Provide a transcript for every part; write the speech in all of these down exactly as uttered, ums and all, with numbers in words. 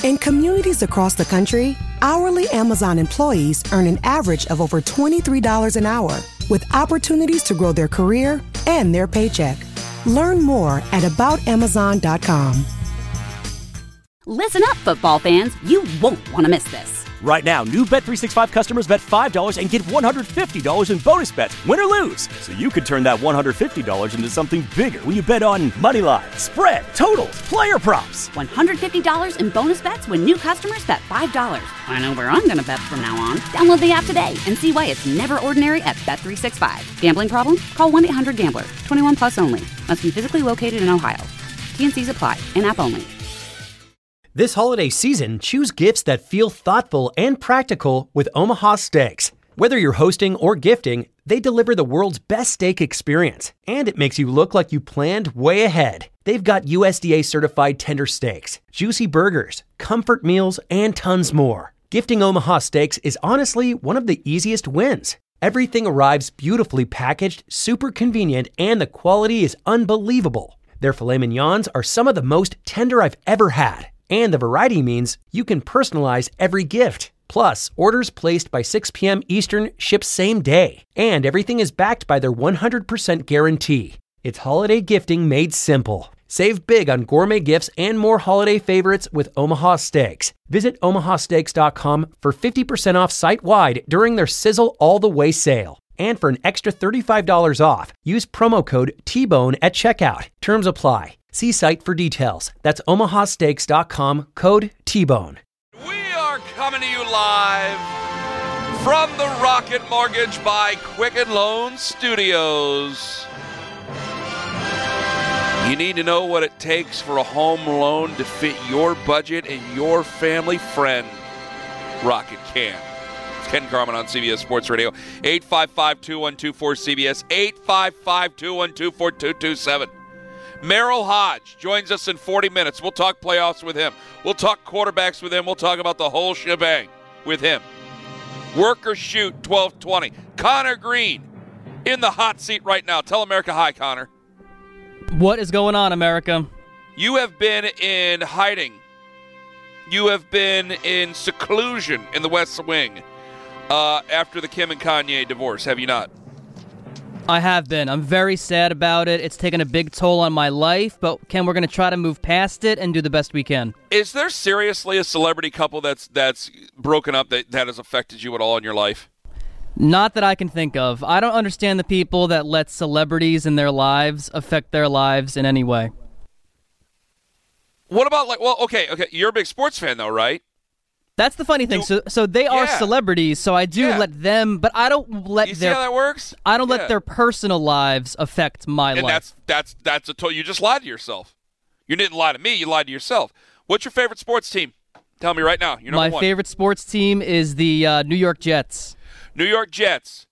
In communities across the country, hourly Amazon employees earn an average of over twenty-three dollars an hour, with opportunities to grow their career and their paycheck. Learn more at about amazon dot com. Listen up, football fans. You won't want to miss this. Right now, new Bet three sixty-five customers bet five dollars and get one hundred fifty dollars in bonus bets, win or lose. So you could turn that one hundred fifty dollars into something bigger when you bet on money line, spread, totals, player props. one hundred fifty dollars in bonus bets when new customers bet five dollars. I know where I'm going to bet from now on. Download the app today and see why it's never ordinary at Bet three sixty-five. Gambling problem? Call one eight hundred gambler. twenty-one plus only. Must be physically located in Ohio. T N Cs apply. In-app only. This holiday season, choose gifts that feel thoughtful and practical with Omaha Steaks. Whether you're hosting or gifting, they deliver the world's best steak experience, and it makes you look like you planned way ahead. They've got U S D A-certified tender steaks, juicy burgers, comfort meals, and tons more. Gifting Omaha Steaks is honestly one of the easiest wins. Everything arrives beautifully packaged, super convenient, and the quality is unbelievable. Their filet mignons are some of the most tender I've ever had. And the variety means you can personalize every gift. Plus, orders placed by six p.m. Eastern ship same day. And everything is backed by their one hundred percent guarantee. It's holiday gifting made simple. Save big on gourmet gifts and more holiday favorites with Omaha Steaks. Visit omaha steaks dot com for fifty percent off site-wide during their Sizzle All the Way sale. And for an extra thirty-five dollars off, use promo code T Bone at checkout. Terms apply. See site for details. That's omaha steaks dot com, code T Bone. We are coming to you live from the Rocket Mortgage by Quicken Loans Studios. You need to know what it takes for a home loan to fit your budget and your family friend. Rocket can. It's Ken Carman on C B S Sports Radio. eight five five, two one two, four C B S. eight five five, two one two, four two two seven. Merrill Hodge joins us in forty minutes. We'll talk playoffs with him. We'll talk quarterbacks with him. We'll talk about the whole shebang with him. Work or shoot, twelve twenty. Connor Green in the hot seat right now. Tell America hi, Connor. What is going on, America? You have been in hiding. You have been in seclusion in the West Wing uh, after the Kim and Kanye divorce, have you not? I have been. I'm very sad about it. It's taken a big toll on my life, but Ken, we're going to try to move past it and do the best we can. Is there seriously a celebrity couple that's that's broken up that, that has affected you at all in your life? Not that I can think of. I don't understand the people that let celebrities in their lives affect their lives in any way. What about, like, well, okay, okay, you're a big sports fan, though, right? That's the funny thing. So, so they are yeah. celebrities. So I do yeah. let them, but I don't let you their. See how that works? I don't yeah. let their personal lives affect my and life. that's that's that's a to- you just lied to yourself. You didn't lie to me. You lied to yourself. What's your favorite sports team? Tell me right now. You're my number one. favorite sports team is the uh, New York Jets. New York Jets.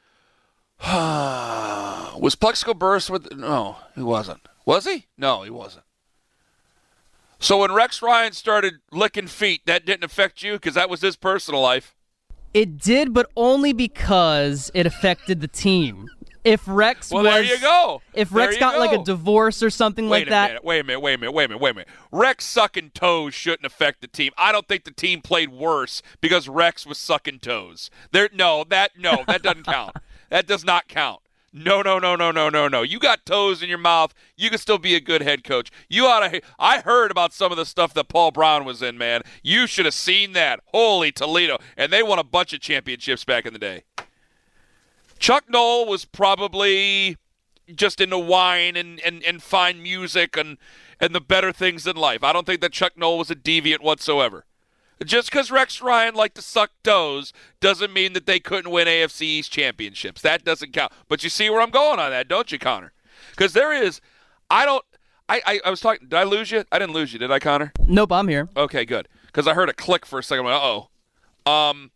Was Plexico Burress with? No, he wasn't. Was he? No, he wasn't. So when Rex Ryan started licking feet, that didn't affect you because that was his personal life? It did, but only because it affected the team. If Rex well, was, there you go. If there Rex got go. like a divorce or something wait like that. Minute, wait a minute, wait a minute, wait a minute, wait a minute. Rex sucking toes shouldn't affect the team. I don't think the team played worse because Rex was sucking toes. There, no, that no, that doesn't count. That does not count. No, no, no, no, no, no, no. You got toes in your mouth. You can still be a good head coach. You ought to. I heard about some of the stuff that Paul Brown was in, man. You should have seen that. Holy Toledo. And they won a bunch of championships back in the day. Chuck Noll was probably just into wine and, and, and fine music and, and the better things in life. I don't think that Chuck Noll was a deviant whatsoever. Just because Rex Ryan liked to suck toes doesn't mean that they couldn't win A F C East championships. That doesn't count. But you see where I'm going on that, don't you, Connor? Because there is, I don't, I, I, I was talking, did I lose you? I didn't lose you, did I, Connor? Nope, I'm here. Okay, good. Because I heard a click for a second. I went, uh-oh. Um,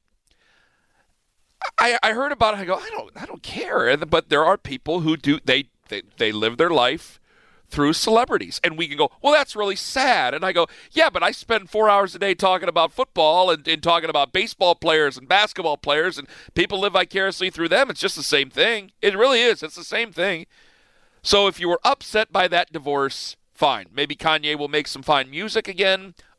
I, I heard about it. I go, I don't, I don't care. But there are people who do, they, they, they live their life through celebrities. And we can go, well, that's really sad. And I go, yeah, but I spend four hours a day talking about football and, and talking about baseball players and basketball players, and people live vicariously through them. It's just the same thing. It really is. It's the same thing. So if you were upset by that divorce, fine. Maybe Kanye will make some fine music again.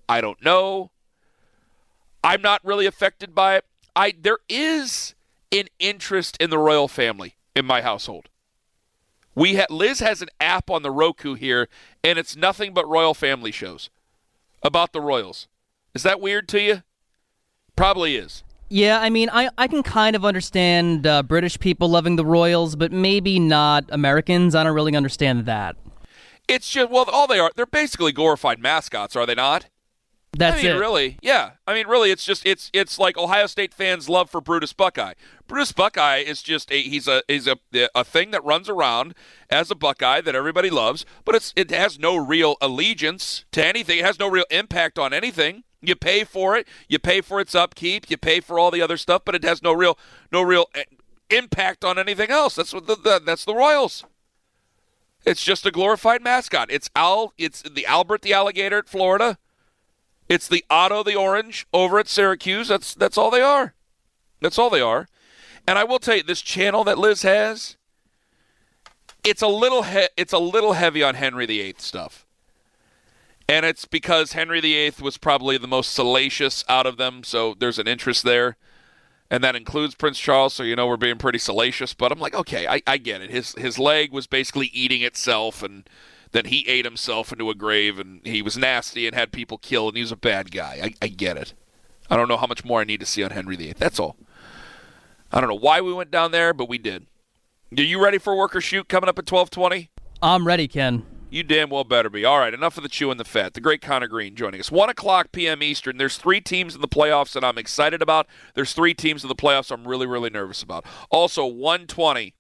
I don't know. I'm not really affected by it. I there is an interest in the royal family in my household. We ha- Liz has an app on the Roku here, and it's nothing but royal family shows about the royals. Is that weird to you? Probably is. Yeah, I mean, I, I can kind of understand uh, British people loving the royals, but maybe not Americans. I don't really understand that. It's just, well, all they are, they're basically glorified mascots, are they not? That's I mean, it. really, yeah. I mean, really, it's just it's it's like Ohio State fans' love for Brutus Buckeye. Brutus Buckeye is just a, he's a he's a a thing that runs around as a Buckeye that everybody loves, but it's it has no real allegiance to anything. It has no real impact on anything. You pay for it, you pay for its upkeep, you pay for all the other stuff, but it has no real no real impact on anything else. That's what the, the that's the Royals. It's just a glorified mascot. It's Al. It's the Albert the alligator at Florida. It's the Otto the orange over at Syracuse. That's that's all they are. That's all they are. And I will tell you, this channel that Liz has, it's a little he- it's a little heavy on Henry the Eighth stuff. And it's because Henry the Eighth was probably the most salacious out of them, so there's an interest there. And that includes Prince Charles, so you know we're being pretty salacious. But I'm like, okay, I, I get it. His his leg was basically eating itself, and then he ate himself into a grave, and he was nasty and had people killed, and he was a bad guy. I, I get it. I don't know how much more I need to see on Henry the Eighth. That's all. I don't know why we went down there, but we did. Are you ready for Work or Shoot coming up at twelve twenty? I'm ready, Ken. You damn well better be. All right, enough of the chewing the fat. The great Connor Green joining us. one o'clock p.m. Eastern. There's three teams in the playoffs that I'm excited about. There's three teams in the playoffs I'm really, really nervous about. Also, one twenty.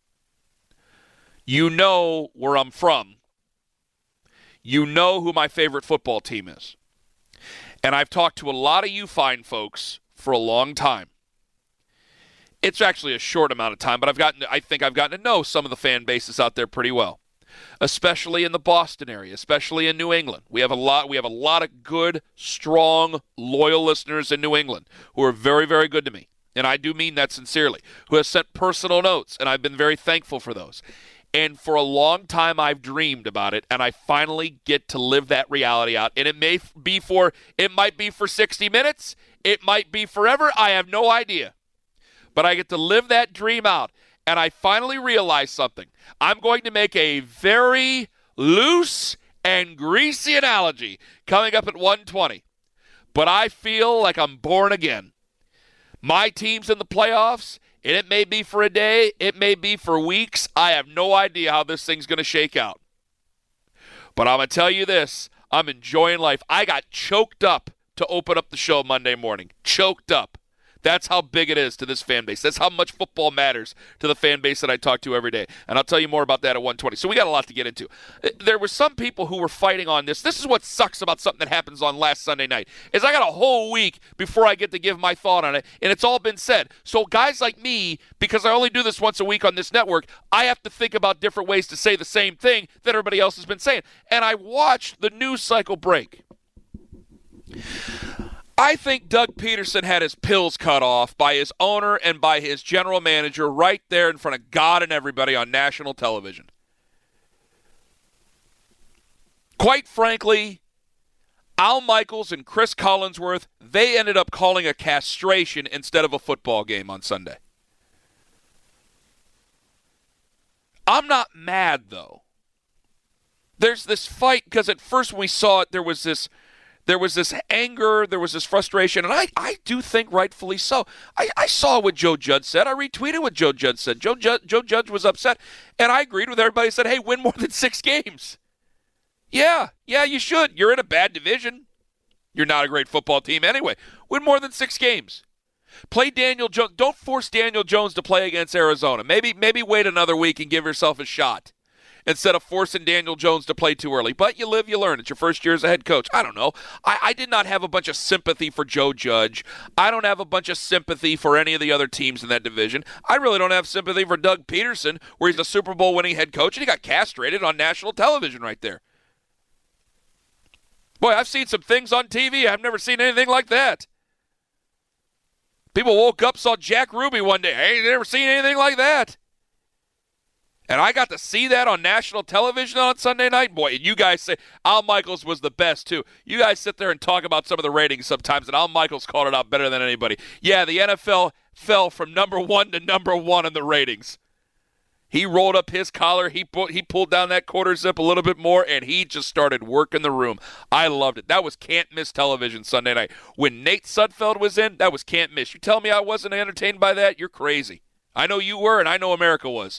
You know where I'm from. You know who my favorite football team is. And I've talked to a lot of you fine folks for a long time. It's actually a short amount of time, but I've gotten to, I think I've gotten to know some of the fan bases out there pretty well. Especially in the Boston area, especially in New England. We have a lot we have a lot of good, strong, loyal listeners in New England who are very, very good to me. And I do mean that sincerely. Who have sent personal notes, and I've been very thankful for those. And for a long time, I've dreamed about it, and I finally get to live that reality out. And it may be for, it might be for sixty minutes. It might be forever. I have no idea. But I get to live that dream out, and I finally realize something. I'm going to make a very loose and greasy analogy coming up at one twenty. But I feel like I'm born again. My team's in the playoffs. And it may be for a day, it may be for weeks. I have no idea how this thing's going to shake out. But I'm going to tell you this, I'm enjoying life. I got choked up to open up the show Monday morning. Choked up. That's how big it is to this fan base. That's how much football matters to the fan base that I talk to every day. And I'll tell you more about that at one twenty. So we got a lot to get into. There were some people who were fighting on this. This is what sucks about something that happens on last Sunday night, is I got a whole week before I get to give my thought on it, and it's all been said. So guys like me, because I only do this once a week on this network, I have to think about different ways to say the same thing that everybody else has been saying. And I watched the news cycle break. I think Doug Peterson had his pills cut off by his owner and by his general manager right there in front of God and everybody on national television. Quite frankly, Al Michaels and Chris Collinsworth, they ended up calling a castration instead of a football game on Sunday. I'm not mad, though. There's this fight, because at first when we saw it, there was this There was this anger, there was this frustration, and I, I do think rightfully so. I, I saw what Joe Judge said. I retweeted what Joe Judge said. Joe, Ju- Joe Judge was upset, and I agreed with everybody who said, hey, win more than six games. Yeah, yeah, you should. You're in a bad division. You're not a great football team anyway. Win more than six games. Play Daniel Jones. Don't force Daniel Jones to play against Arizona. Maybe, maybe wait another week and give yourself a shot, instead of forcing Daniel Jones to play too early. But you live, you learn. It's your first year as a head coach. I don't know. I, I did not have a bunch of sympathy for Joe Judge. I don't have a bunch of sympathy for any of the other teams in that division. I really don't have sympathy for Doug Peterson, where he's a Super Bowl winning head coach, and he got castrated on national television right there. Boy, I've seen some things on T V. I've never seen anything like that. People woke up, saw Jack Ruby one day. I ain't never seen anything like that. And I got to see that on national television on Sunday night. Boy, and you guys say Al Michaels was the best, too. You guys sit there and talk about some of the ratings sometimes, and Al Michaels called it out better than anybody. Yeah, the N F L fell from number one to number one in the ratings. He rolled up his collar. He, put, he pulled down that quarter zip a little bit more, and he just started working the room. I loved it. That was can't-miss television Sunday night. When Nate Sudfeld was in, that was can't-miss. You tell me I wasn't entertained by that? You're crazy. I know you were, and I know America was.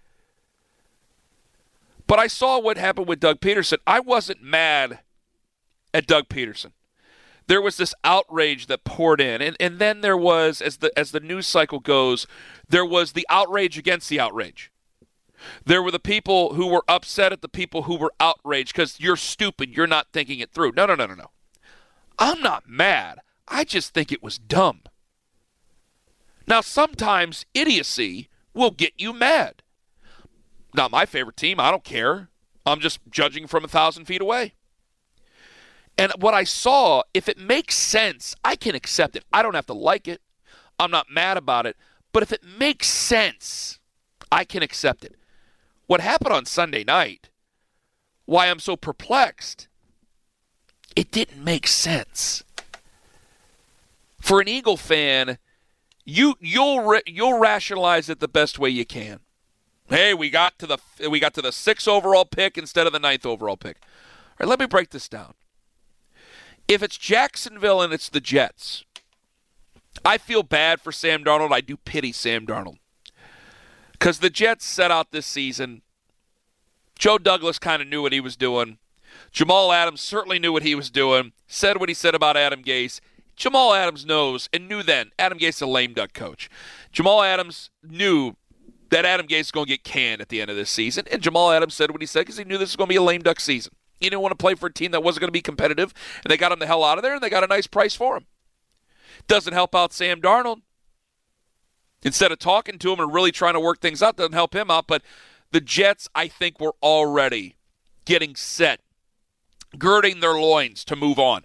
But I saw what happened with Doug Peterson. I wasn't mad at Doug Peterson. There was this outrage that poured in, and, and then there was, as the as the news cycle goes, there was the outrage against the outrage. There were the people who were upset at the people who were outraged because you're stupid, you're not thinking it through. No, no, no, no, no. I'm not mad. I just think it was dumb. Now, sometimes idiocy will get you mad. Not my favorite team. I don't care. I'm just judging from a thousand feet away. And what I saw, if it makes sense, I can accept it. I don't have to like it. I'm not mad about it. But if it makes sense, I can accept it. What happened on Sunday night, why I'm so perplexed, it didn't make sense. For an Eagle fan, you you'll you'll rationalize it the best way you can. Hey, we got to the we got to the sixth overall pick instead of the ninth overall pick. All right, let me break this down. If it's Jacksonville and it's the Jets, I feel bad for Sam Darnold. I do pity Sam Darnold. Because the Jets set out this season. Joe Douglas kind of knew what he was doing. Jamal Adams certainly knew what he was doing. Said what he said about Adam Gase. Jamal Adams knows and knew then Adam Gase is a lame duck coach. Jamal Adams knew that Adam Gase is going to get canned at the end of this season. And Jamal Adams said what he said because he knew this was going to be a lame duck season. He didn't want to play for a team that wasn't going to be competitive. And they got him the hell out of there, and they got a nice price for him. Doesn't help out Sam Darnold. Instead of talking to him and really trying to work things out, doesn't help him out. But the Jets, I think, were already getting set, girding their loins to move on.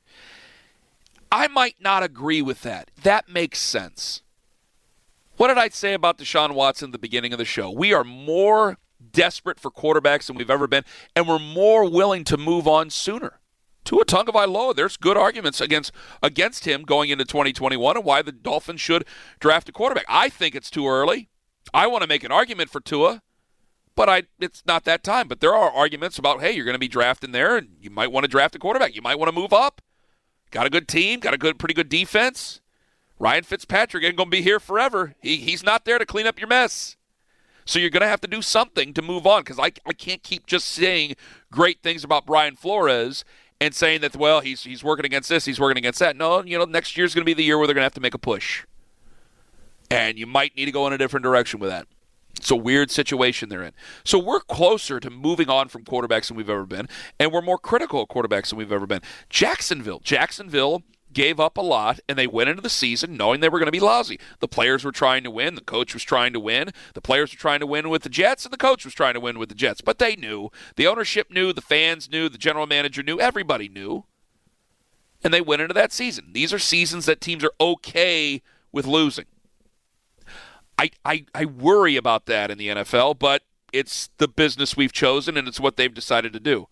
I might not agree with that. That makes sense. What did I say about Deshaun Watson at the beginning of the show? We are more desperate for quarterbacks than we've ever been, and we're more willing to move on sooner. Tua Tagovailoa, there's good arguments against against him going into twenty twenty-one and why the Dolphins should draft a quarterback. I think it's too early. I want to make an argument for Tua, but I it's not that time. But there are arguments about, hey, you're going to be drafting there, and you might want to draft a quarterback. You might want to move up. Got a good team, got a good, pretty good defense. Ryan Fitzpatrick ain't going to be here forever. He He's not there to clean up your mess. So you're going to have to do something to move on because I, I can't keep just saying great things about Brian Flores and saying that, well, he's he's working against this, he's working against that. No, you know, next year's going to be the year where they're going to have to make a push. And you might need to go in a different direction with that. It's a weird situation they're in. So we're closer to moving on from quarterbacks than we've ever been, and we're more critical of quarterbacks than we've ever been. Jacksonville. Jacksonville gave up a lot, and they went into the season knowing they were going to be lousy. The players were trying to win. The coach was trying to win. The players were trying to win with the Jets, and the coach was trying to win with the Jets. But they knew. The ownership knew. The fans knew. The general manager knew. Everybody knew. And they went into that season. These are seasons that teams are okay with losing. I, I, I worry about that in the N F L, but it's the business we've chosen, and it's what they've decided to do.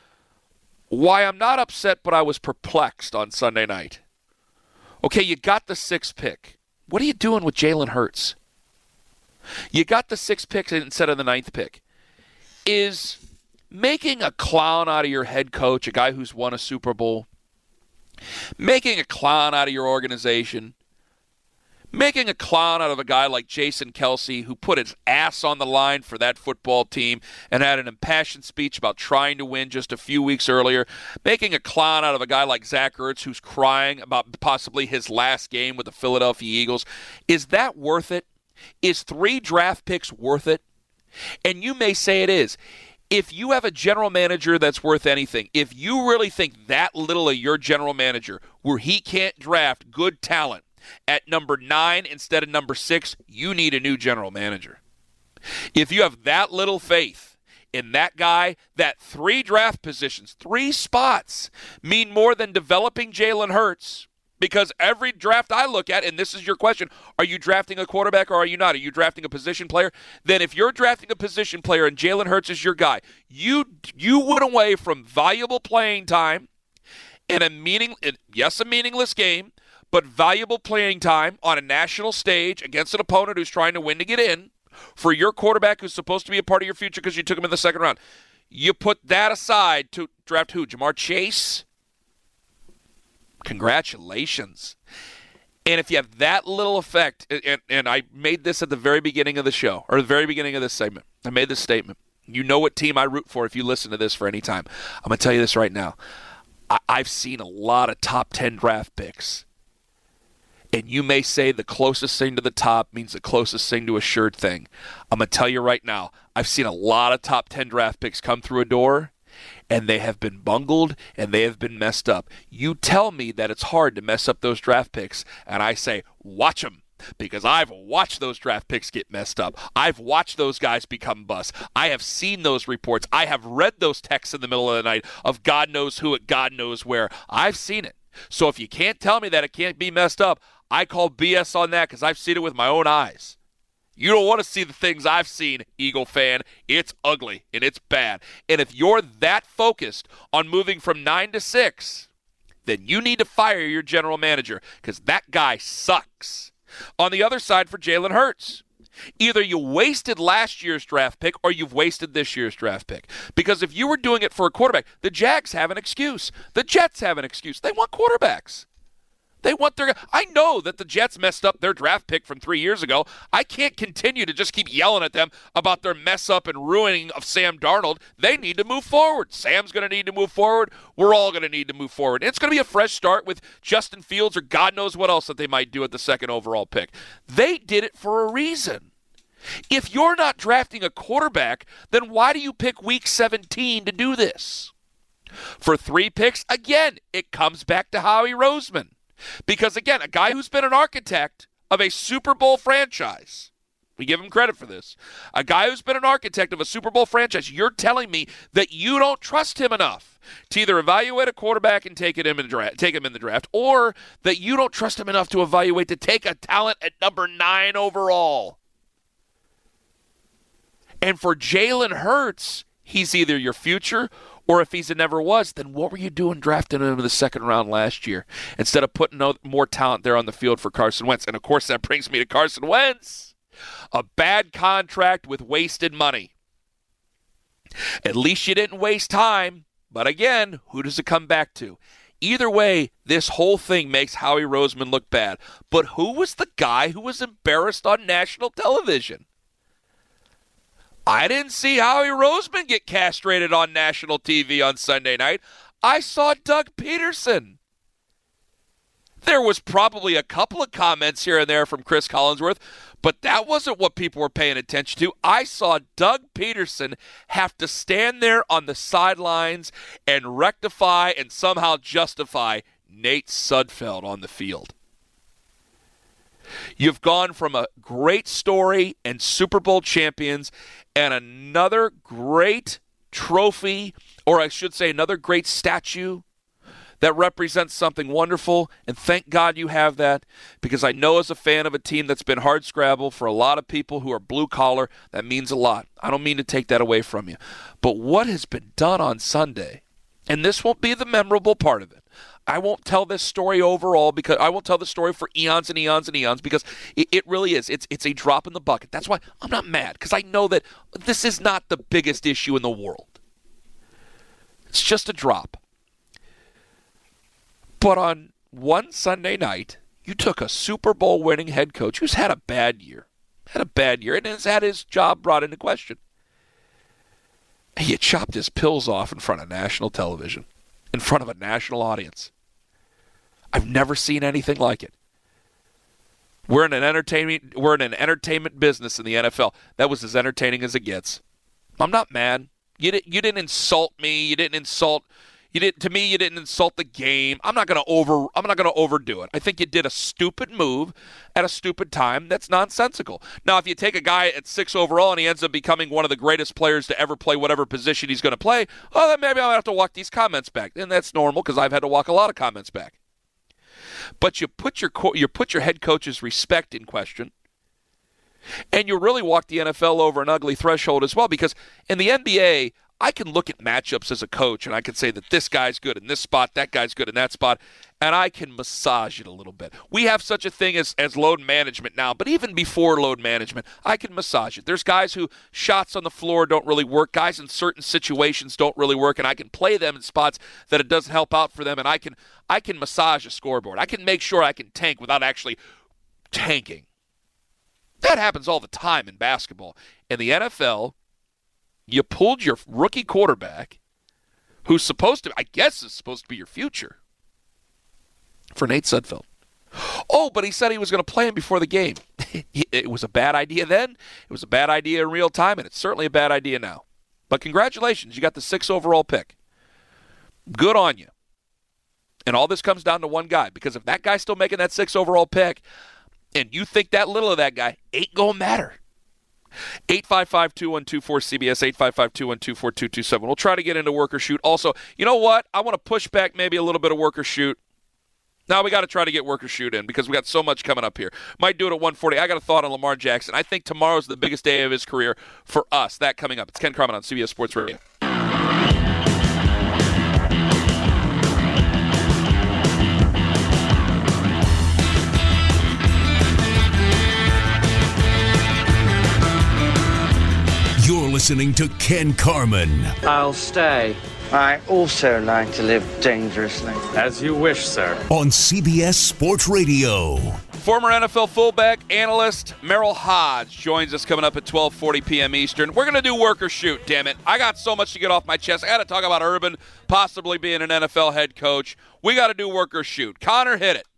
Why I'm not upset, but I was perplexed on Sunday night. Okay, you got the sixth pick. What are you doing with Jalen Hurts? You got the sixth pick instead of the ninth pick. Is making a clown out of your head coach, a guy who's won a Super Bowl, making a clown out of your organization, making a clown out of a guy like Jason Kelce, who put his ass on the line for that football team and had an impassioned speech about trying to win just a few weeks earlier, making a clown out of a guy like Zach Ertz, who's crying about possibly his last game with the Philadelphia Eagles. Is that worth it? Is three draft picks worth it? And you may say it is. If you have a general manager that's worth anything, if you really think that little of your general manager, where he can't draft good talent, at number nine instead of number six, you need a new general manager. If you have that little faith in that guy, that three draft positions, three spots, mean more than developing Jalen Hurts, Because every draft I look at, and this is your question, are you drafting a quarterback or are you not? Are you drafting a position player? Then if you're drafting a position player and Jalen Hurts is your guy, you you went away from valuable playing time in a meaning, yes, a meaningless game, but valuable playing time on a national stage against an opponent who's trying to win to get in for your quarterback who's supposed to be a part of your future because you took him in the second round. You put that aside to draft who? Jamar Chase? Congratulations. And if you have that little effect, and, and I made this at the very beginning of the show, or the very beginning of this segment, I made this statement. You know what team I root for if you listen to this for any time. I'm going to tell you this right now. I, I've seen a lot of top ten draft picks. And you may say the closest thing to the top means the closest thing to a sure thing. I'm going to tell you right now, I've seen a lot of top ten draft picks come through a door, and they have been bungled, and they have been messed up. You tell me that it's hard to mess up those draft picks, and I say, watch them, because I've watched those draft picks get messed up. I've watched those guys become busts. I have seen those reports. I have read those texts in the middle of the night of God knows who at God knows where. I've seen it. So if you can't tell me that it can't be messed up, I call B S on that because I've seen it with my own eyes. You don't want to see the things I've seen, Eagle fan. It's ugly, and it's bad. And if you're that focused on moving from nine to six, then you need to fire your general manager because that guy sucks. On the other side for Jalen Hurts, either you wasted last year's draft pick or you've wasted this year's draft pick. Because if you were doing it for a quarterback, the Jags have an excuse. The Jets have an excuse. They want quarterbacks. They want their – I know that the Jets messed up their draft pick from three years ago. I can't continue to just keep yelling at them about their mess up and ruining of Sam Darnold. They need to move forward. Sam's going to need to move forward. We're all going to need to move forward. And it's going to be a fresh start with Justin Fields or God knows what else that they might do at the second overall pick. They did it for a reason. If you're not drafting a quarterback, then why do you pick week seventeen to do this? For three picks, again, it comes back to Howie Roseman. Because, again, a guy who's been an architect of a Super Bowl franchise, we give him credit for this, a guy who's been an architect of a Super Bowl franchise, you're telling me that you don't trust him enough to either evaluate a quarterback and take, it in the draft, take him in the draft, or that you don't trust him enough to evaluate to take a talent at number nine overall. And for Jalen Hurts, he's either your future or if he's a never was, then what were you doing drafting him in the second round last year instead of putting more talent there on the field for Carson Wentz? And, of course, that brings me to Carson Wentz. A bad contract with wasted money. At least you didn't waste time. But, again, who does it come back to? Either way, this whole thing makes Howie Roseman look bad. But who was the guy who was embarrassed on national television? I didn't see Howie Roseman get castrated on national T V on Sunday night. I saw Doug Peterson. There was probably a couple of comments here and there from Chris Collinsworth, but that wasn't what people were paying attention to. I saw Doug Peterson have to stand there on the sidelines and rectify and somehow justify Nate Sudfeld on the field. You've gone from a great story and Super Bowl champions and another great trophy, or I should say another great statue that represents something wonderful, and thank God you have that, because I know as a fan of a team that's been hard scrabble for a lot of people who are blue-collar, that means a lot. I don't mean to take that away from you. But what has been done on Sunday, and this won't be the memorable part of it, I won't tell this story overall because I won't tell the story for eons and eons and eons because it, it really is. It's it's a drop in the bucket. That's why I'm not mad because I know that this is not the biggest issue in the world. It's just a drop. But on one Sunday night, you took a Super Bowl winning head coach who's had a bad year, had a bad year, and has had his job brought into question. And you chopped his pills off in front of national television. In front of a national audience. I've never seen anything like it. We're in an entertainment we're in an entertainment business in the N F L. That was as entertaining as it gets. I'm not mad. You didn't you didn't insult me. You didn't insult you didn't to me you didn't insult the game. I'm not going to over I'm not going to overdo it. I think you did a stupid move at a stupid time that's nonsensical. Now, if you take a guy at six overall and he ends up becoming one of the greatest players to ever play whatever position he's going to play, well, then maybe I'll have to walk these comments back. And that's normal because I've had to walk a lot of comments back. but you put your co- you put your head coach's respect in question, and you really walk the N F L over an ugly threshold as well, because in the N B A, I can look at matchups as a coach, and I can say that this guy's good in this spot, that guy's good in that spot, and I can massage it a little bit. We have such a thing as, as load management now, but even before load management, I can massage it. There's guys who shots on the floor don't really work, guys in certain situations don't really work, and I can play them in spots that it doesn't help out for them, and I can I can massage a scoreboard. I can make sure I can tank without actually tanking. That happens all the time in basketball. In the N F L, you pulled your rookie quarterback, who's supposed to, I guess is supposed to be your future, for Nate Sudfeld. Oh, but he said he was going to play him before the game. It was a bad idea then. It was a bad idea in real time, and it's certainly a bad idea now. But congratulations, you got the sixth overall pick. Good on you. And all this comes down to one guy, because if that guy's still making that sixth overall pick, and you think that little of that guy, ain't going to matter. eight five five, two one two four, C B S, eight five five, two one two, four two two seven. We'll try to get into work or shoot. Also, you know what? I want to push back maybe a little bit of work or shoot. Now we got to try to get work or shoot in because we got so much coming up here. Might do it at one forty. I got a thought on Lamar Jackson. I think tomorrow's the biggest day of his career for us. That coming up. It's Ken Carman on C B S Sports Radio. You're listening to Ken Carman. I'll stay. I also like to live dangerously. As you wish, sir. On C B S Sports Radio. Former N F L fullback, analyst Merrill Hodge joins us coming up at twelve forty p.m. Eastern. We're going to do work or shoot, damn it. I got so much to get off my chest. I got to talk about Urban possibly being an N F L head coach. We got to do work or shoot. Connor, hit it.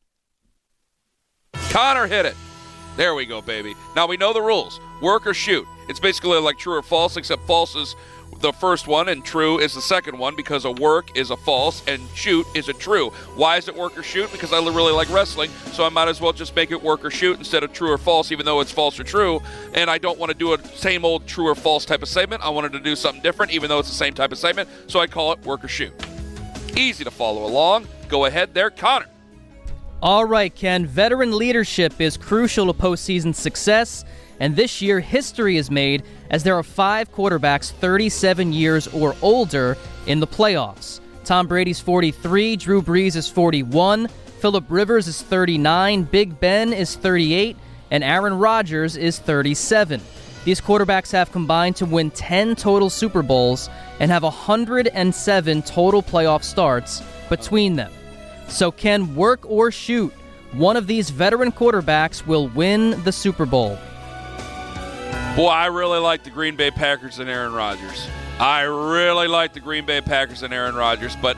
Connor, hit it. There we go, baby. Now we know the rules. Work or shoot. It's basically like true or false, except false is the first one and true is the second one, because a work is a false and shoot is a true. Why is it work or shoot? Because I really like wrestling, so I might as well just make it work or shoot instead of true or false, even though it's false or true. And I don't want to do a same old true or false type of segment. I wanted to do something different, even though it's the same type of segment, so I call it work or shoot. Easy to follow along. Go ahead there, Connor. All right, Ken. Veteran leadership is crucial to postseason success, and this year history is made as there are five quarterbacks thirty-seven years or older in the playoffs. Tom Brady's forty-three, Drew Brees is forty-one, Phillip Rivers is thirty-nine, Big Ben is thirty-eight, and Aaron Rodgers is thirty-seven. These quarterbacks have combined to win ten total Super Bowls and have one hundred seven total playoff starts between them. So Ken, work or shoot, one of these veteran quarterbacks will win the Super Bowl. Boy, I really like the Green Bay Packers and Aaron Rodgers. I really like the Green Bay Packers and Aaron Rodgers, but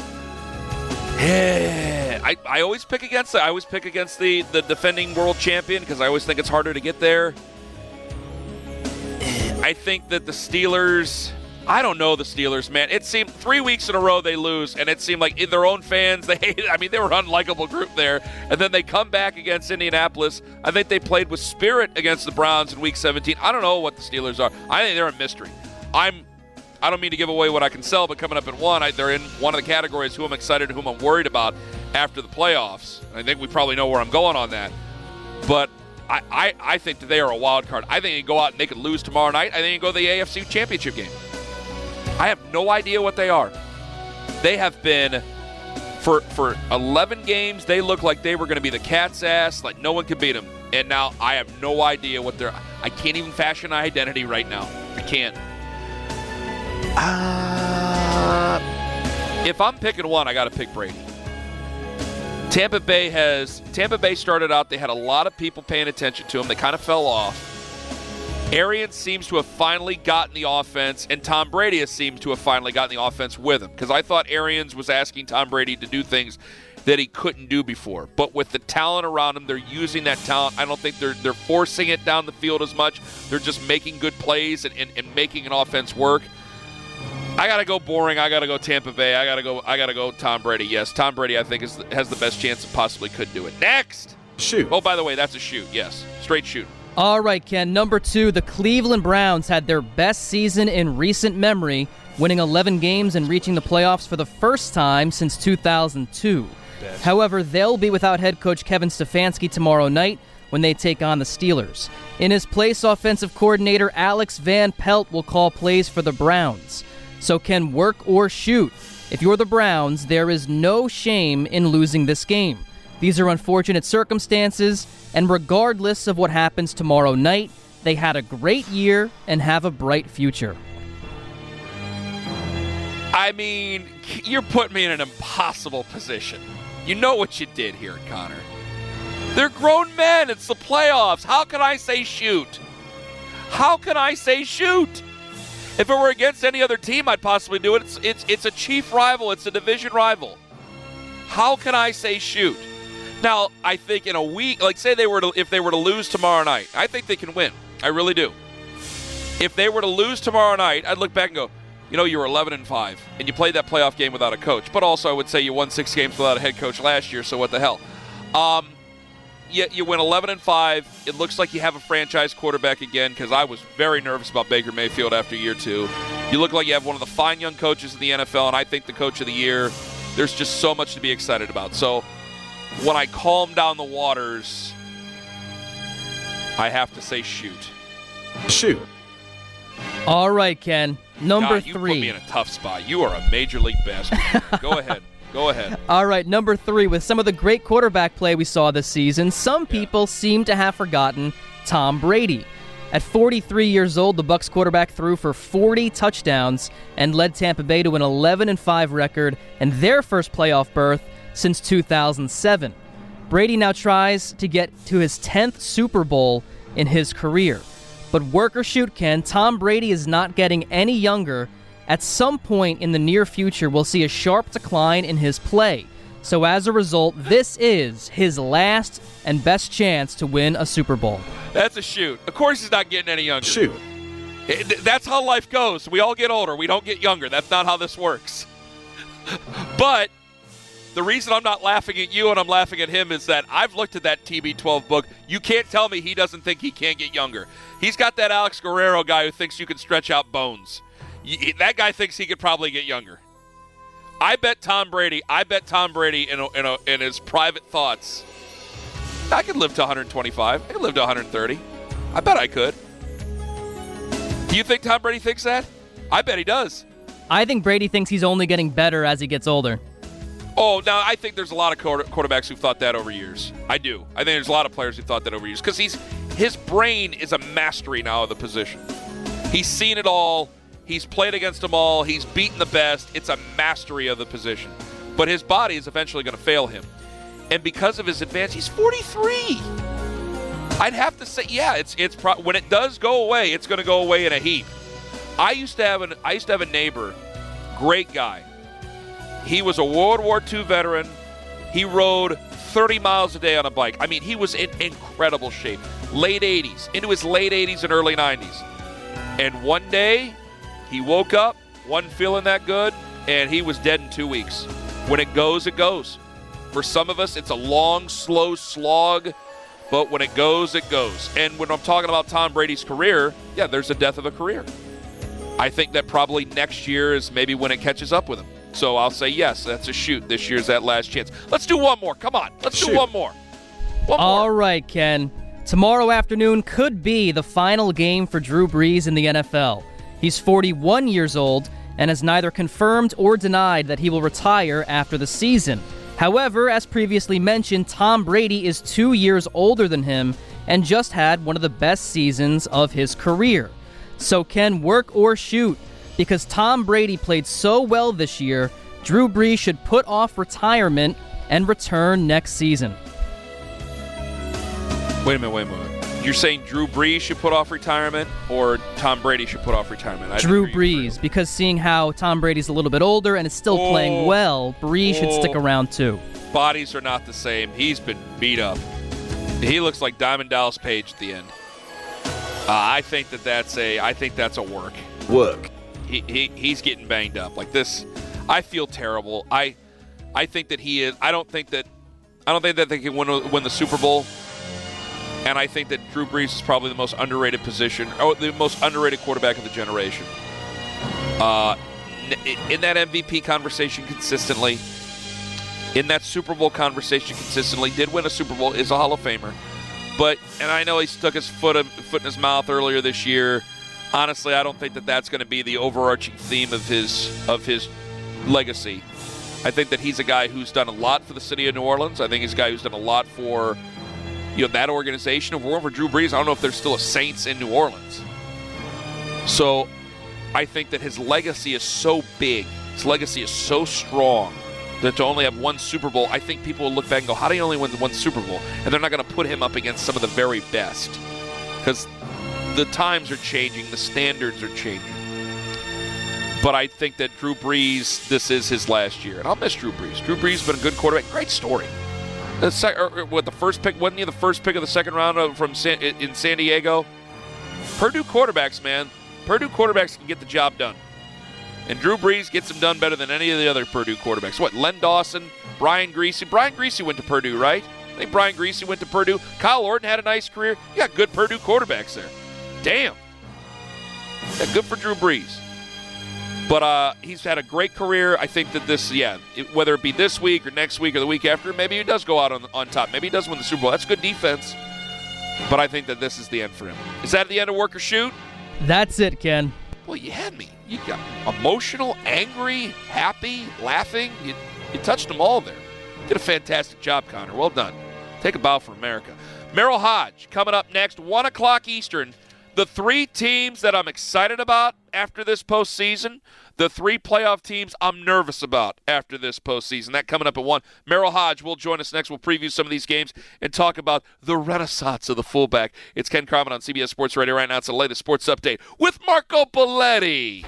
yeah, I, I always pick against the, I always pick against the, the defending world champion because I always think it's harder to get there. I think that the Steelers, I don't know the Steelers, man. It seemed three weeks in a row they lose, and it seemed like in their own fans, they hated, I mean, they were an unlikable group there. And then they come back against Indianapolis. I think they played with spirit against the Browns in week seventeen. I don't know what the Steelers are. I think they're a mystery. I'm, I don't mean to give away what I can sell, but coming up at one, I, they're in one of the categories who I'm excited, whom I'm worried about after the playoffs. I think we probably know where I'm going on that. But I, I, I think that they are a wild card. I think they can go out and they could lose tomorrow night. I think they can go to the A F C Championship game. I have no idea what they are. They have been, for for eleven games, they look like they were going to be the cat's ass, like no one could beat them. And now I have no idea what they're, I can't even fashion an identity right now. I can't. Uh, if I'm picking one, I got to pick Brady. Tampa Bay has, Tampa Bay started out, they had a lot of people paying attention to them. They kind of fell off. Arians seems to have finally gotten the offense, and Tom Brady has seemed to have finally gotten the offense with him. Because I thought Arians was asking Tom Brady to do things that he couldn't do before. But with the talent around him, they're using that talent. I don't think they're they're forcing it down the field as much. They're just making good plays and, and, and making an offense work. I gotta go boring. I gotta go Tampa Bay. I gotta go. I gotta go Tom Brady. Yes, Tom Brady. I think is has the best chance that possibly could do it. Next, shoot. Oh, by the way, that's a shoot. Yes, straight shoot. All right, Ken. Number two, the Cleveland Browns had their best season in recent memory, winning eleven games and reaching the playoffs for the first time since two thousand two. Best. However, they'll be without head coach Kevin Stefanski tomorrow night when they take on the Steelers. In his place, offensive coordinator Alex Van Pelt will call plays for the Browns. So can work or shoot. If you're the Browns, there is no shame in losing this game. These are unfortunate circumstances, and regardless of what happens tomorrow night, they had a great year and have a bright future. I mean, you're putting me in an impossible position. You know what you did here, Connor. They're grown men. It's the playoffs. How can I say shoot? How can I say shoot? If it were against any other team, I'd possibly do it. It's, it's, it's a chief rival. It's a division rival. How can I say shoot? Now, I think in a week, like say they were to, if they were to lose tomorrow night, I think they can win. I really do. If they were to lose tomorrow night, I'd look back and go, you know, you were eleven and five, and you played that playoff game without a coach. But also, I would say you won six games without a head coach last year, so what the hell? Um, you, you win eleven and five. It looks like you have a franchise quarterback again, because I was very nervous about Baker Mayfield after year two. You look like you have one of the fine young coaches in the N F L, and I think the coach of the year. There's just so much to be excited about. So when I calm down the waters, I have to say shoot. Shoot. All right, Ken. Number God, you three. put me in a tough spot. You are a major league bastard. Go ahead. Go ahead. All right, number three. With some of the great quarterback play we saw this season, some people yeah. seem to have forgotten Tom Brady. At forty-three years old, the Bucs quarterback threw for forty touchdowns and led Tampa Bay to an eleven and five record and their first playoff berth since two thousand seven. Brady now tries to get to his tenth Super Bowl in his career. But work or shoot, Ken, Tom Brady is not getting any younger. At some point in the near future, we'll see a sharp decline in his play. So as a result, this is his last and best chance to win a Super Bowl. That's a shoot. Of course he's not getting any younger. Shoot. It, that's how life goes. We all get older. We don't get younger. That's not how this works. But the reason I'm not laughing at you and I'm laughing at him is that I've looked at that T B twelve book. You can't tell me he doesn't think he can get younger. He's got that Alex Guerrero guy who thinks you can stretch out bones. That guy thinks he could probably get younger. I bet Tom Brady, I bet Tom Brady in, a, in, a, in his private thoughts, I could live to one hundred twenty-five. I could live to one hundred thirty. I bet I could. Do you think Tom Brady thinks that? I bet he does. I think Brady thinks he's only getting better as he gets older. Oh, now I think there's a lot of quarter- quarterbacks who've thought that over years. I do. I think there's a lot of players who've thought that over years because he's his brain is a mastery now of the position. He's seen it all. He's played against them all. He's beaten the best. It's a mastery of the position. But his body is eventually going to fail him. And because of his advance, he's forty-three. I'd have to say, yeah, it's it's pro- when it does go away, it's going to go away in a heap. I used to have an I used to have a neighbor, great guy. He was a World War Two veteran. He rode thirty miles a day on a bike. I mean, he was in incredible shape. Late eighties, into his late eighties and early nineties. And one day, he woke up, wasn't feeling that good, and he was dead in two weeks. When it goes, it goes. For some of us, it's a long, slow slog, but when it goes, it goes. And when I'm talking about Tom Brady's career, yeah, there's a death of a career. I think that probably next year is maybe when it catches up with him. So I'll say yes, that's a shoot. This year's that last chance. Let's do one more. Come on. Let's shoot. do one more. One All more. right, Ken. Tomorrow afternoon could be the final game for Drew Brees in the N F L. He's forty-one years old and has neither confirmed or denied that he will retire after the season. However, as previously mentioned, Tom Brady is two years older than him and just had one of the best seasons of his career. So Ken, work or shoot? Because Tom Brady played so well this year, Drew Brees should put off retirement and return next season. Wait a minute, wait a minute. You're saying Drew Brees should put off retirement or Tom Brady should put off retirement? I Drew Brees, because seeing how Tom Brady's a little bit older and is still oh, playing well, Brees oh, should stick around too. Bodies are not the same. He's been beat up. He looks like Diamond Dallas Page at the end. Uh, I think that that's a. I think that's a work. Work. He, he he's getting banged up like this. I feel terrible. I I think that he is. I don't think that. I don't think that they can win win the Super Bowl. And I think that Drew Brees is probably the most underrated position, or the most underrated quarterback of the generation. Uh, in that M V P conversation consistently. in that Super Bowl conversation consistently, did win a Super Bowl, is a Hall of Famer. But, and I know he stuck his foot, foot in his mouth earlier this year. Honestly, I don't think that that's going to be the overarching theme of his of his legacy. I think that he's a guy who's done a lot for the city of New Orleans. I think he's a guy who's done a lot for, you know, that organization. If it weren't for Drew Brees, I don't know if there's still a Saints in New Orleans. So I think that his legacy is so big, his legacy is so strong, that to only have one Super Bowl, I think people will look back and go, how do you only win one Super Bowl? And they're not going to put him up against some of the very best. Because the times are changing, the standards are changing. But I think that Drew Brees, this is his last year. And I'll miss Drew Brees. Drew Brees has been a good quarterback. Great story. The sec- or, what, the first pick, wasn't he the first pick of the second round from San, in San Diego? Purdue quarterbacks, man. Purdue quarterbacks can get the job done. And Drew Brees gets them done better than any of the other Purdue quarterbacks. What, Len Dawson, Brian Griese? Brian Griese went to Purdue, right? I think Brian Griese went to Purdue. Kyle Orton had a nice career. You got good Purdue quarterbacks there. Damn. Yeah, good for Drew Brees. But uh, he's had a great career. I think that this, yeah, it, whether it be this week or next week or the week after, maybe he does go out on, on top. Maybe he does win the Super Bowl. That's good defense. But I think that this is the end for him. Is that the end of Work or Shoot? That's it, Ken. Well, you had me. You got emotional, angry, happy, laughing. You, you touched them all there. Did a fantastic job, Connor. Well done. Take a bow for America. Merrill Hodge coming up next, one o'clock Eastern. The three teams that I'm excited about after this postseason, the three playoff teams I'm nervous about after this postseason. That coming up at one. Merrill Hodge will join us next. We'll preview some of these games and talk about the renaissance of the fullback. It's Ken Carman on C B S Sports Radio right now. It's the latest sports update with Marco Belletti.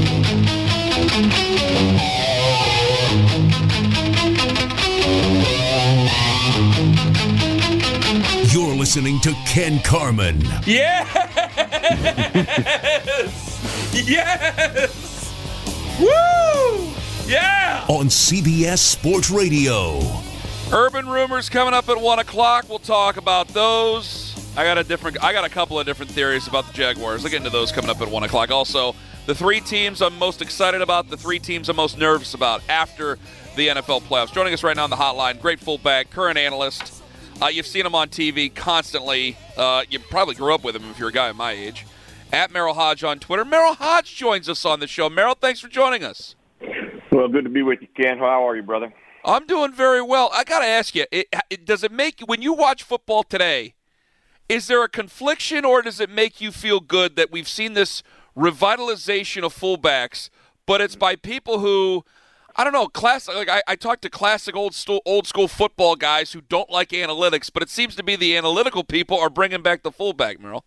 You're listening to Ken Carman. Yes! Yes! Woo! Yeah! On C B S Sports Radio. Urban Rumors coming up at one o'clock. We'll talk about those. I got a different. I got a couple of different theories about the Jaguars. I'll get into those coming up at one o'clock. Also, the three teams I'm most excited about, the three teams I'm most nervous about after the N F L playoffs. Joining us right now on the hotline, great fullback, current analyst. Uh, you've seen him on T V constantly. Uh, you probably grew up with him if you're a guy my age. At Merrill Hodge on Twitter. Merrill Hodge joins us on the show. Merrill, thanks for joining us. Well, good to be with you, Ken. How are you, brother? I'm doing very well. I got to ask you, it, it, does it make, when you watch football today, is there a confliction or does it make you feel good that we've seen this revitalization of fullbacks, but it's by people who, I don't know, classic. Like I, I talk to classic old school, old school football guys who don't like analytics, but it seems to be the analytical people are bringing back the fullback, Merrill.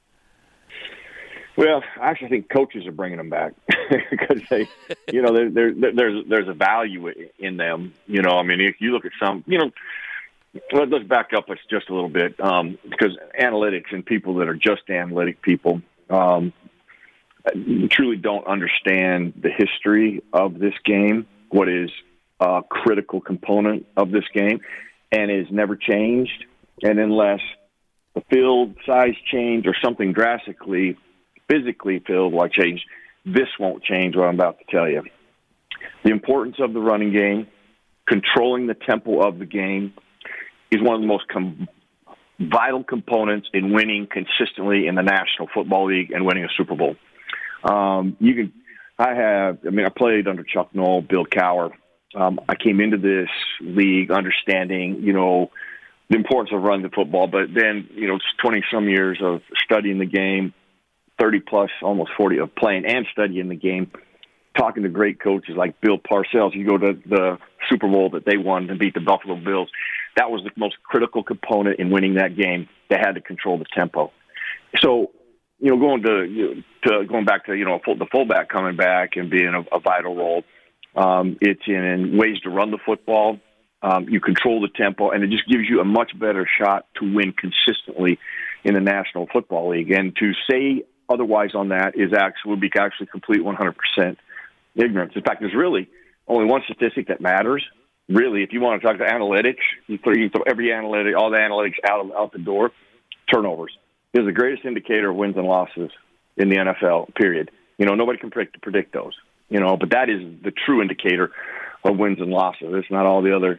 Well, I actually think coaches are bringing them back because they, you know, there, there, there's there's a value in them. You know, I mean, if you look at some, you know, let, let's back up just a little bit um, because analytics and people that are just analytic people um, truly don't understand the history of this game. What is a critical component of this game, and is never changed. And unless the field size change or something drastically physically field-like change, this won't change what I'm about to tell you. The importance of the running game, controlling the tempo of the game, is one of the most com- vital components in winning consistently in the National Football League and winning a Super Bowl. Um, you can. I have, I mean, I played under Chuck Noll, Bill Cowher. Um, I came into this league understanding, you know, the importance of running the football, but then, you know, twenty-some years of studying the game, thirty-plus, almost forty of playing and studying the game, talking to great coaches like Bill Parcells. You go to the Super Bowl that they won and beat the Buffalo Bills. That was the most critical component in winning that game. They had to control the tempo. So, you know, going to, you know, to going back to, you know, the fullback coming back and being a, a vital role, um, it's in ways to run the football. Um, you control the tempo, and it just gives you a much better shot to win consistently in the National Football League. And to say otherwise on that is actually would be actually complete one hundred percent ignorance. In fact, there's really only one statistic that matters. Really, if you want to talk to analytics, you throw, you throw every analytic, all the analytics out out the door. Turnovers is the greatest indicator of wins and losses in the N F L. Period. You know, nobody can predict predict those. You know, but that is the true indicator of wins and losses. It's not all the other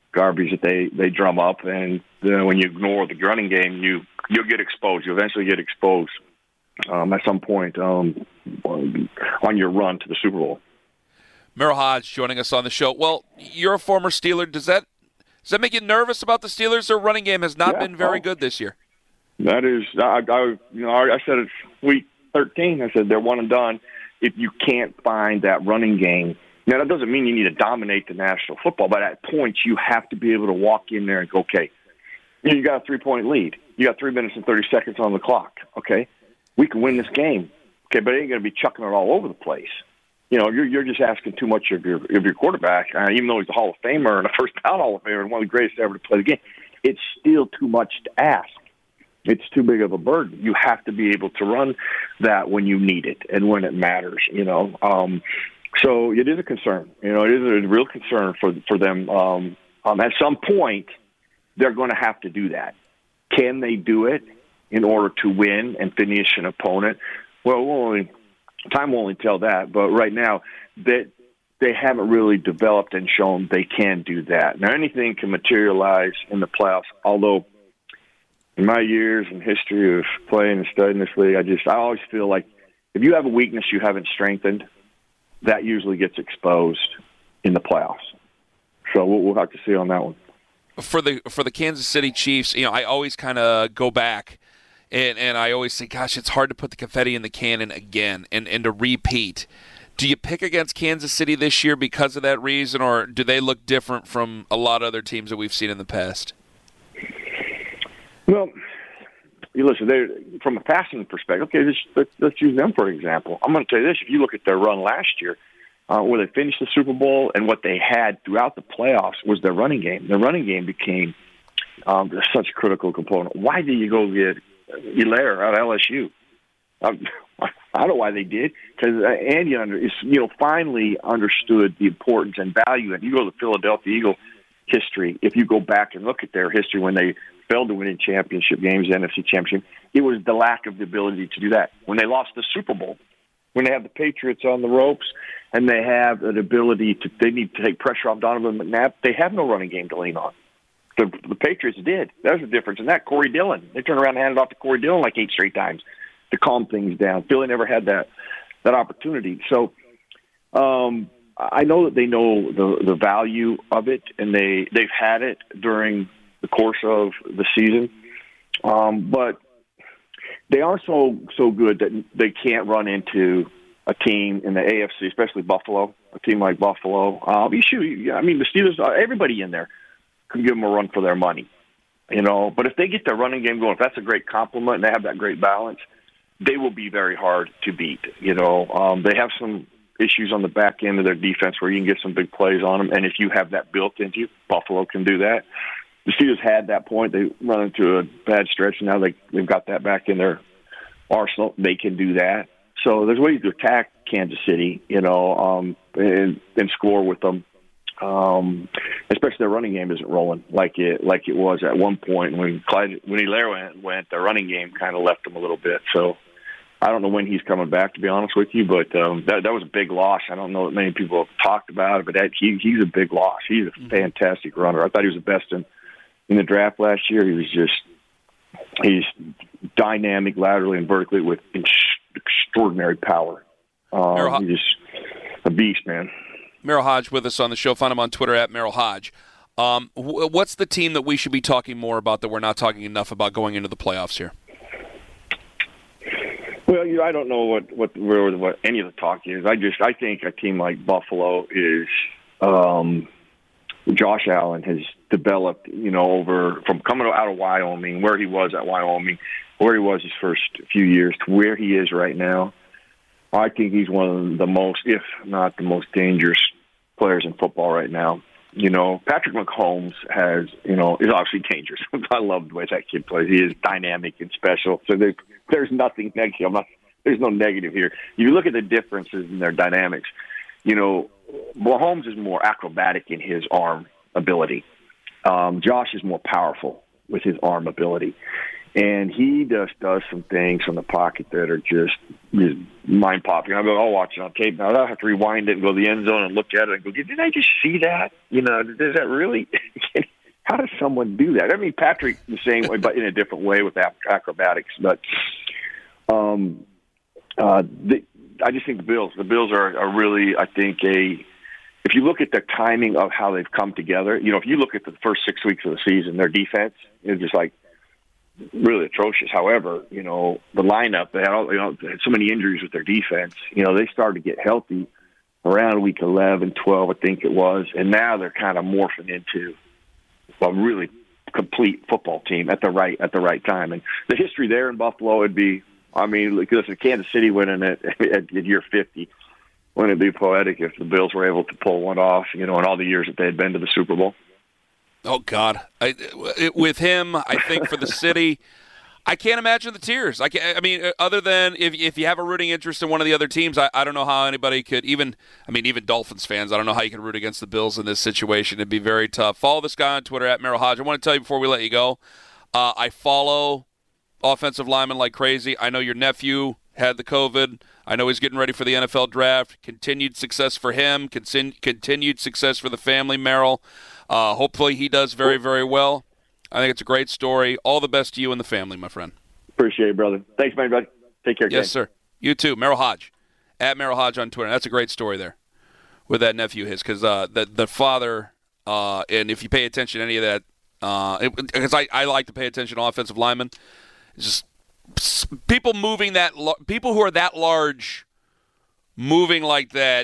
garbage that they, they drum up. And then when you ignore the running game, you, you'll get exposed. You eventually get exposed um, at some point um, on your run to the Super Bowl. Merril Hoge joining us on the show. Well, you're a former Steeler. Does that does that make you nervous about the Steelers? Their running game has not yeah, been very oh, good this year. That is, I, I you know, I said it week thirteen. I said they're one and done if you can't find that running game. Now, that doesn't mean you need to dominate the National Football, but at points you have to be able to walk in there and go, okay, you got a three-point lead. You got three minutes and thirty seconds on the clock. Okay, we can win this game. Okay, but it ain't going to be chucking it all over the place. You know, you're you're just asking too much of your of your quarterback, uh, even though he's a Hall of Famer and a first-ballot Hall of Famer and one of the greatest ever to play the game. It's still too much to ask. It's too big of a burden. You have to be able to run that when you need it and when it matters, you know. Um, so it is a concern. You know, it is a real concern for for them. Um, um, at some point, they're going to have to do that. Can they do it in order to win and finish an opponent? Well, we'll only, time will only tell that. But right now, that they haven't really developed and shown they can do that. Now, anything can materialize in the playoffs, although in my years and history of playing and studying this league, I just I always feel like if you have a weakness you haven't strengthened, that usually gets exposed in the playoffs. So we'll, we'll have to see on that one. For the for the Kansas City Chiefs, you know, I always kind of go back and, and I always say, gosh, it's hard to put the confetti in the cannon again and, and to repeat. Do you pick against Kansas City this year because of that reason, or do they look different from a lot of other teams that we've seen in the past? Well, you listen, from a passing perspective, okay, let's, let's, let's use them for example. I'm going to tell you this. If you look at their run last year, uh, where they finished the Super Bowl and what they had throughout the playoffs was their running game. Their running game became um, such a critical component. Why did you go get Hilaire out of L S U? Um, I don't know why they did, because uh, Andy under, is, you know, finally understood the importance and value. And you go to the Philadelphia Eagle history, if you go back and look at their history when they failed to win in championship games, the N F C championship, it was the lack of the ability to do that. When they lost the Super Bowl, when they have the Patriots on the ropes and they have an ability to, they need to take pressure off Donovan McNabb, they have no running game to lean on. The, the Patriots did. That was the difference in that. Corey Dillon, they turned around and handed off to Corey Dillon like eight straight times to calm things down. Philly never had that that opportunity. So um, I know that they know the the value of it, and they, they've had it during the course of the season. Um, but they are so so good that they can't run into a team in the A F C, especially Buffalo, a team like Buffalo. Uh, you shoot, I mean, the Steelers, everybody in there can give them a run for their money, you know. But if they get their running game going, if that's a great compliment and they have that great balance, they will be very hard to beat. You know, um, they have some issues on the back end of their defense where you can get some big plays on them, and if you have that built into you, Buffalo can do that. The Steelers had that point. They run into a bad stretch, and now they, they've got that back in their arsenal. They can do that. So there's ways to attack Kansas City, you know, um, and, and score with them. Um, especially their running game isn't rolling like it like it was at one point when Clyde, when Hilaire went, went, their running game kind of left them a little bit. So I don't know when he's coming back, to be honest with you, but um, that that was a big loss. I don't know that many people have talked about it, but that, he he's a big loss. He's a fantastic runner. I thought he was the best in, in the draft last year. He was just he's dynamic laterally and vertically with extraordinary power. Um, he's just a beast, man. Merril Hoge with us on the show. Find him on Twitter at Merril Hoge. Um, wh- what's the team that we should be talking more about that we're not talking enough about going into the playoffs here? Well, you know, I don't know what what, what what any of the talk is. I just I think a team like Buffalo is um, Josh Allen has developed, you know, over from coming out of Wyoming, where he was at Wyoming, where he was his first few years, to where he is right now. I think he's one of the most, if not the most dangerous players in football right now. You know, Patrick Mahomes has, you know, is obviously dangerous. I love the way that kid plays. He is dynamic and special. So there's, there's nothing negative. I'm not, there's no negative here. You look at the differences in their dynamics. You know, Mahomes is more acrobatic in his arm ability. Um, Josh is more powerful with his arm ability. And he just does some things from the pocket that are just, just mind-popping. I go, I'll watch it on tape. Now, I have to rewind it and go to the end zone and look at it and go, did I just see that? You know, does that really – how does someone do that? I mean, Patrick the same way, but in a different way with acrobatics. But um, uh, the, I just think the Bills, the Bills are, are really, I think, a – if you look at the timing of how they've come together, you know, if you look at the first six weeks of the season, their defense is just like really atrocious. However, you know, the lineup, they had, all, you know, they had so many injuries with their defense. You know, they started to get healthy around week eleven, twelve, I think it was, and now they're kind of morphing into a really complete football team at the right at the right time. And the history there in Buffalo would be, I mean, because Kansas City winning it at, at year fifty. Wouldn't it be poetic if the Bills were able to pull one off, you know, in all the years that they had been to the Super Bowl? Oh, God. I, it, with him, I think for the city, I can't imagine the tears. I, can't, I mean, other than if if you have a rooting interest in one of the other teams, I, I don't know how anybody could even, I mean, even Dolphins fans, I don't know how you can root against the Bills in this situation. It'd be very tough. Follow this guy on Twitter, at Merrill Hodge. I want to tell you before we let you go, uh, I follow offensive linemen like crazy. I know your nephew had the COVID. I know he's getting ready for the N F L draft. Continued success for him. Continued success for the family, Merrill. Uh, hopefully he does very, very well. I think it's a great story. All the best to you and the family, my friend. Appreciate it, brother. Thanks, man, buddy. Take care, guys. Yes, sir. You too. Merrill Hodge. At Merrill Hodge on Twitter. That's a great story there with that nephew of his, because uh, the, the father, uh, and if you pay attention to any of that, because uh, I, I like to pay attention to offensive linemen, it's just people moving that people who are that large moving like that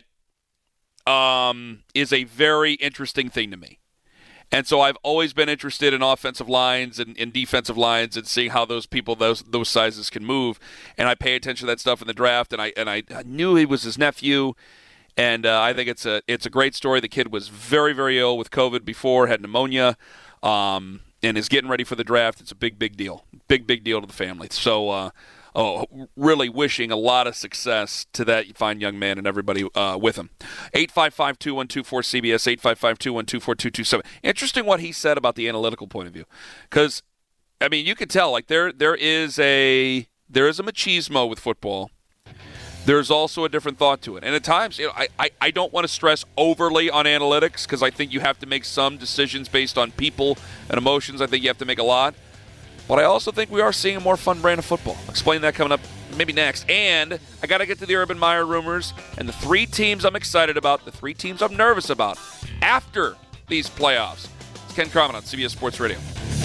um, is a very interesting thing to me. And so I've always been interested in offensive lines and, and defensive lines and seeing how those people, those those sizes can move. And I pay attention to that stuff in the draft. And I and I, I knew he was his nephew. And uh, I think it's a it's a great story. The kid was very, very ill with COVID before, had pneumonia. Um, and is getting ready for the draft. It's a big, big deal. Big, big deal to the family. So uh, oh, really wishing a lot of success to that fine young man and everybody uh, with him. eight five five, two one two four, C B S, eight five five, two one two, four two two seven. Interesting what he said about the analytical point of view. Because, I mean, you can tell, like, there there is a there is a machismo with football. There's also a different thought to it. And at times, you know, I, I, I don't want to stress overly on analytics because I think you have to make some decisions based on people and emotions. I think you have to make a lot. But I also think we are seeing a more fun brand of football. I'll explain that coming up maybe next. And I got to get to the Urban Meyer rumors and the three teams I'm excited about, the three teams I'm nervous about after these playoffs. It's Ken Carman on C B S Sports Radio.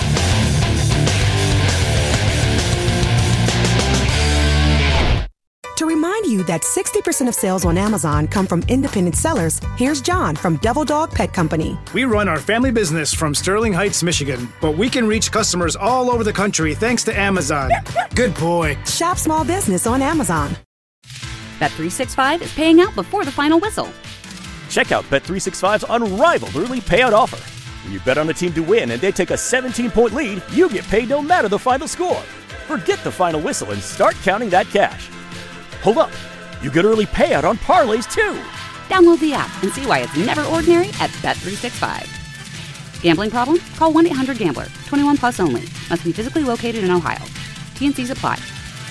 To remind you that sixty percent of sales on Amazon come from independent sellers, here's John from Devil Dog Pet Company. We run our family business from Sterling Heights, Michigan, but we can reach customers all over the country thanks to Amazon. Good boy. Shop small business on Amazon. Bet three sixty-five is paying out before the final whistle. Check out Bet three sixty-five's unrivaled early payout offer. When you bet on a team to win and they take a seventeen-point lead, you get paid no matter the final score. Forget the final whistle and start counting that cash. Hold up, you get early payout on parlays too. Download the app and see why it's never ordinary at Bet three sixty-five. Gambling problem? Call one eight hundred gambler. twenty-one plus only. Must be physically located in Ohio. T and C's apply.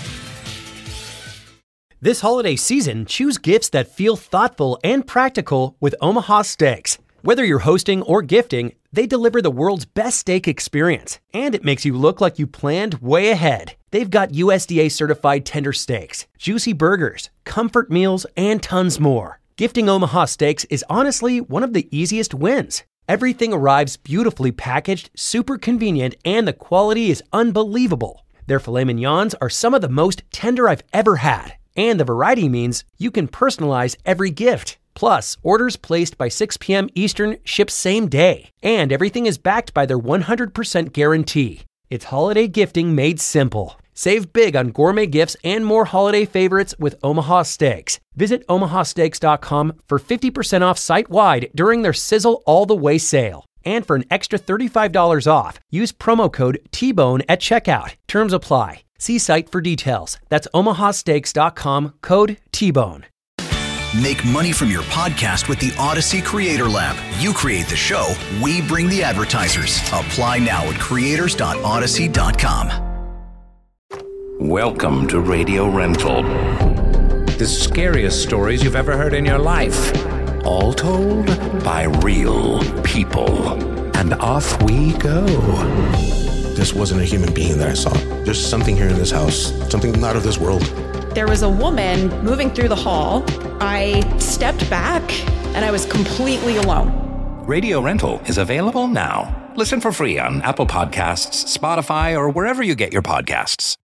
This holiday season, choose gifts that feel thoughtful and practical with Omaha Steaks. Whether you're hosting or gifting, they deliver the world's best steak experience, and it makes you look like you planned way ahead. They've got U S D A-certified tender steaks, juicy burgers, comfort meals, and tons more. Gifting Omaha Steaks is honestly one of the easiest wins. Everything arrives beautifully packaged, super convenient, and the quality is unbelievable. Their filet mignons are some of the most tender I've ever had, and the variety means you can personalize every gift. Plus, orders placed by six p.m. Eastern ship same day, and everything is backed by their one hundred percent guarantee. It's holiday gifting made simple. Save big on gourmet gifts and more holiday favorites with Omaha Steaks. Visit omaha steaks dot com for fifty percent off site-wide during their Sizzle All the Way sale. And for an extra thirty-five dollars off, use promo code T bone at checkout. Terms apply. See site for details. That's omaha steaks dot com, code T bone. Make money from your podcast with the Odyssey Creator Lab. You create the show, we bring the advertisers. Apply now at creators dot odyssey dot com. Welcome to Radio Rental. The scariest stories you've ever heard in your life. All told by real people. And off we go. This wasn't a human being that I saw. There's something here in this house, something not of this world. There was a woman moving through the hall. I stepped back and I was completely alone. Radio Rental is available now. Listen for free on Apple Podcasts, Spotify, or wherever you get your podcasts.